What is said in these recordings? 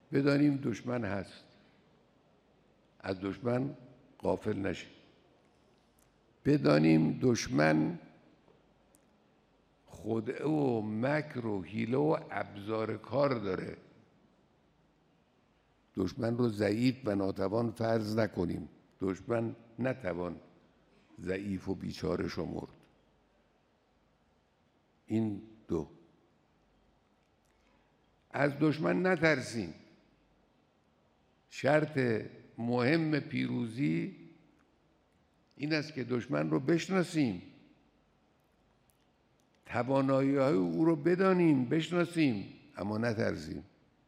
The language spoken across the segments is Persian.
بدانیم دشمن هست، از دشمن غافل نشیم. بدانیم دشمن خدعه و مکر و حیله و ابزار کار داره. دشمن رو ضعیف و ناتوان فرض نکنیم. دشمن نتوان ضعیف و بیچاره شمرد. این دو. از دشمن نترسیم. شرط مهم پیروزی این است که دشمن رو بشناسیم، توانایی‌های او رو بدانیم، بشناسیم، اما نترسیم.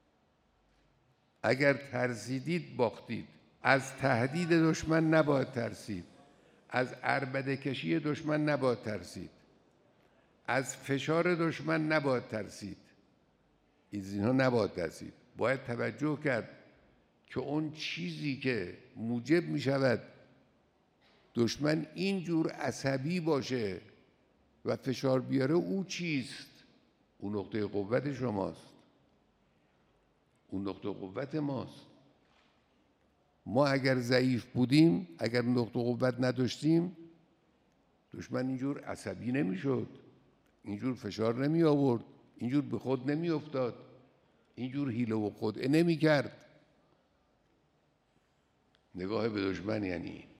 اگر ترسیدید باختید. از تهدید دشمن نباید ترسید، از عربده کشی دشمن نباید ترسید، از فشار دشمن نباید ترسید. اینها نباید ترسید. باید توجه کرد که اون چیزی که موجب می شود دشمن اینجور عصبی باشه و فشار بیاره او چیست؟ اون نقطه قوت شماست، اون نقطه قوت ماست. ما اگر ضعیف بودیم، اگر نقطه قوت نداشتیم، دشمن اینجور عصبی نمیشد، اینجور فشار نمی آورد، اینجور به خود نمی افتاد، اینجور حیله و خدعه نمی کرد. نگاه به دشمن یعنی